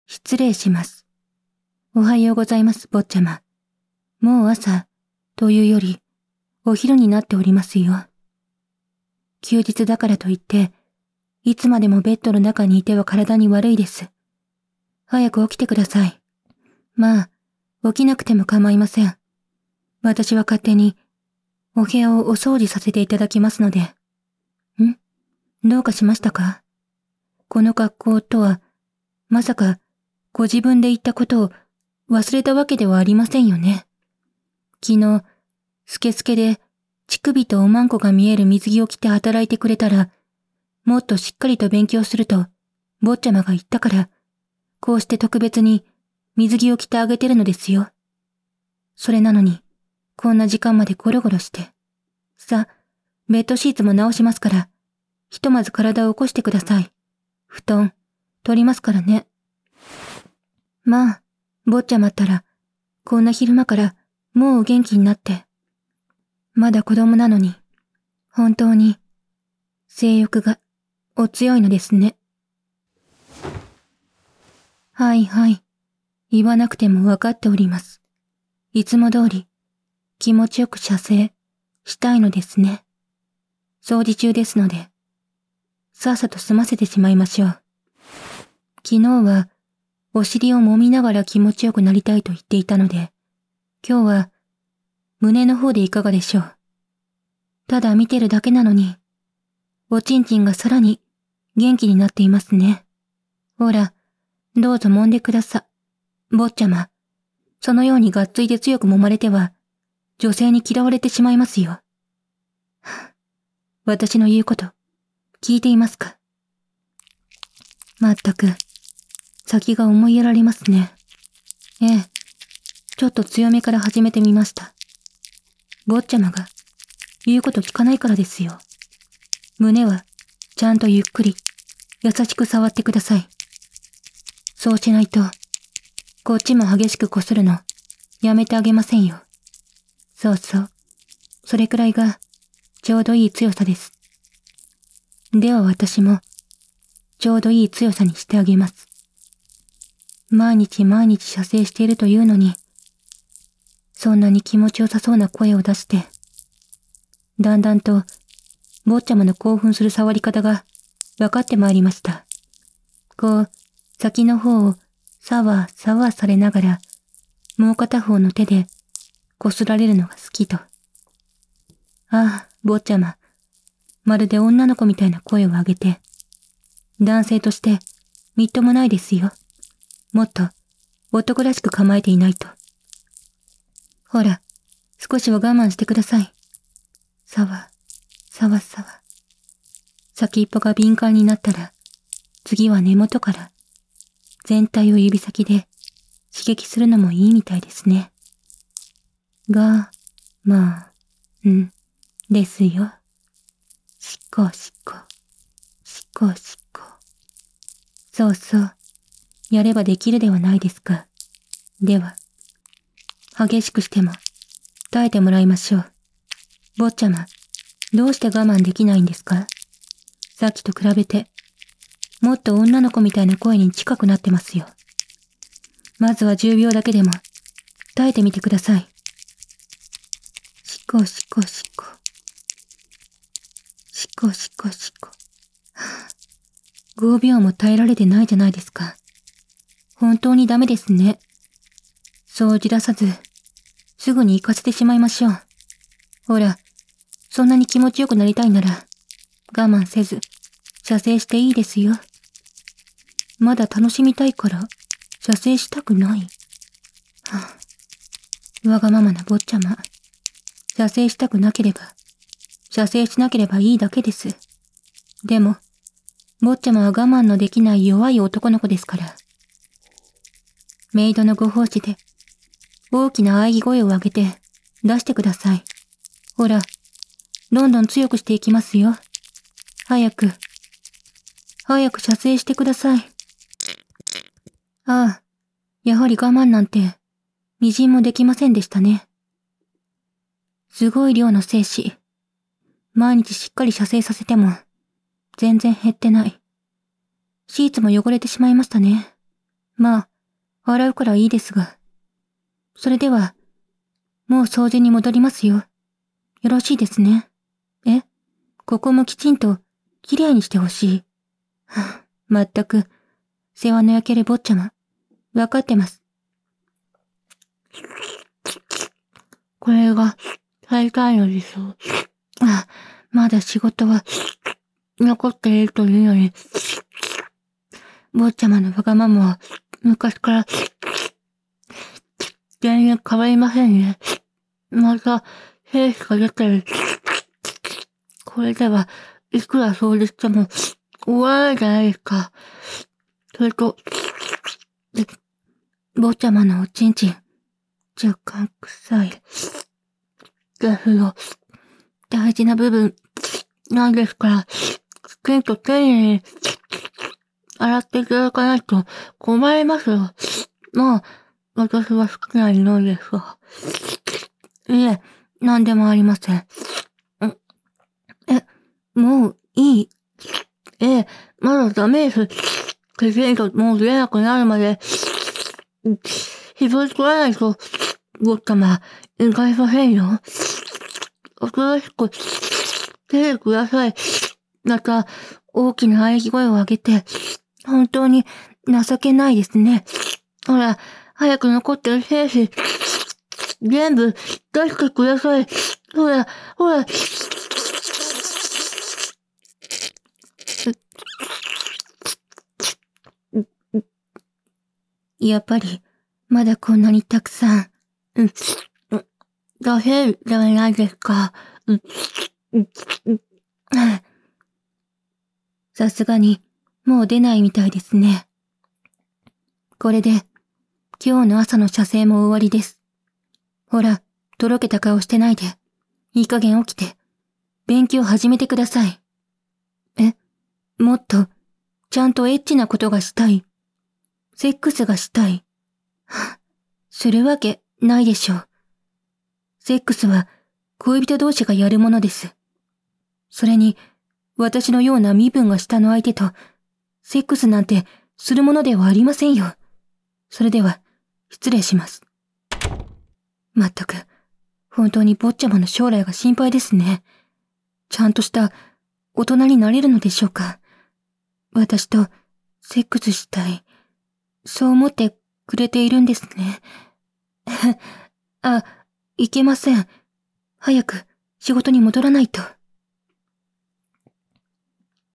失礼します。おはようございます、坊ちゃま。もう朝、というより、お昼になっておりますよ。休日だからといって、いつまでもベッドの中にいては体に悪いです。早く起きてください。まあ、起きなくても構いません。私は勝手に、お部屋をお掃除させていただきますので。どうかしましたか？この格好とは、まさか、ご自分で言ったことを忘れたわけではありませんよね。昨日、スケスケで、乳首とおまんこが見える水着を着て働いてくれたら、もっとしっかりと勉強すると、坊ちゃまが言ったから、こうして特別に水着を着てあげてるのですよ。それなのに、こんな時間までゴロゴロして。さ、ベッドシーツも直しますから、ひとまず体を起こしてください。布団、取りますからね。まあ、坊ちゃまったら、こんな昼間からもうお元気になって。まだ子供なのに、本当に、性欲がお強いのですね。はいはい、言わなくてもわかっております。いつも通り、気持ちよく射精したいのですね。掃除中ですので、さっさと済ませてしまいましょう。昨日は、お尻を揉みながら気持ちよくなりたいと言っていたので、今日は、胸の方でいかがでしょう。ただ見てるだけなのに、おちんちんがさらに元気になっていますね。ほら、どうぞ揉んでくださ。坊ちゃま、そのようにがっついて強く揉まれては、女性に嫌われてしまいますよ。私の言うこと、聞いていますか？まったく、先が思いやられますね。ええ、ちょっと強めから始めてみました。坊ちゃまが、言うこと聞かないからですよ。胸は、ちゃんとゆっくり、優しく触ってください。そうしないと、こっちも激しくこするの、やめてあげませんよ。そうそう。それくらいが、ちょうどいい強さです。では私も、ちょうどいい強さにしてあげます。毎日毎日射精しているというのに、そんなに気持ちよさそうな声を出して、だんだんと、坊ちゃまの興奮する触り方が、分かってまいりました。こう、先の方を、さわさわされながら、もう片方の手で、こすられるのが好きと。ああ、坊ちゃま、まるで女の子みたいな声を上げて、男性として、みっともないですよ。もっと、男らしく構えていないと。ほら、少しは我慢してください。さわ、さわさわ。先っぽが敏感になったら、次は根元から、全体を指先で刺激するのもいいみたいですね。が、まあ、ですよ。しっこしっこ、しっこしっこ。そうそう、やればできるではないですか。では、激しくしても、耐えてもらいましょう。坊ちゃま、どうして我慢できないんですか？さっきと比べて、もっと女の子みたいな声に近くなってますよ。まずは10秒だけでも、耐えてみてください。しっこしっこしっこ。しっこしっこしっこ。5秒も耐えられてないじゃないですか。本当にダメですね。そうじらさず、すぐに行かせてしまいましょう。ほら、そんなに気持ちよくなりたいなら、我慢せず、射精していいですよ。まだ楽しみたいから、射精したくない。わがままな坊ちゃま。射精したくなければ、射精しなければいいだけです。でも、坊ちゃまは我慢のできない弱い男の子ですから。メイドのご奉仕で、大きな喘ぎ声を上げて、出してください。ほら、どんどん強くしていきますよ。早く射精してください。ああ、やはり我慢なんて、みじんもできませんでしたね。すごい量の精子。毎日しっかり射精させても、全然減ってない。シーツも汚れてしまいましたね。 まあ、洗うからいいですが。それでは、もう掃除に戻りますよ。よろしいですね。ここもきちんと、きれいにしてほしい。まったく、世話の焼ける坊ちゃま。わかってます。これが、最下位の理想。まだ仕事は、残っているというのに、坊ちゃまのわがままは、昔から、全然変わりませんね。また、兵士が出てる。これでは、いくら掃除しても、終わらないじゃないですか。それと、坊ちゃまのおちんちん、若干臭い。ですよ。大事な部分、なんですから、きちんと丁寧に、洗っていただかないと困りますよ。まあ、私は好きな匂いですが。いえ、なんでもありません。もういい。まだダメです。きちんともう出なくなるまで、絞り取らないと、坊ちゃま、いかりませんよ。おとなしく、手でください。また、大きな喘ぎ声を上げて、本当に情けないですね。ほら、早く残ってる精子、全部出してください。ほら、ほら。やっぱり、まだこんなにたくさん、出せるじゃないですか。さすがに、もう出ないみたいですね。これで、今日の朝の写生も終わりです。ほら、とろけた顔してないで、いい加減起きて、勉強始めてください。もっと、ちゃんとエッチなことがしたい。セックスがしたい。するわけないでしょう。セックスは恋人同士がやるものです。それに、私のような身分が下の相手と、セックスなんてするものではありませんよ。それでは、失礼します。まったく、本当に坊ちゃまの将来が心配ですね。ちゃんとした大人になれるのでしょうか。私とセックスしたい。そう思ってくれているんですね。いけません。早く仕事に戻らないと。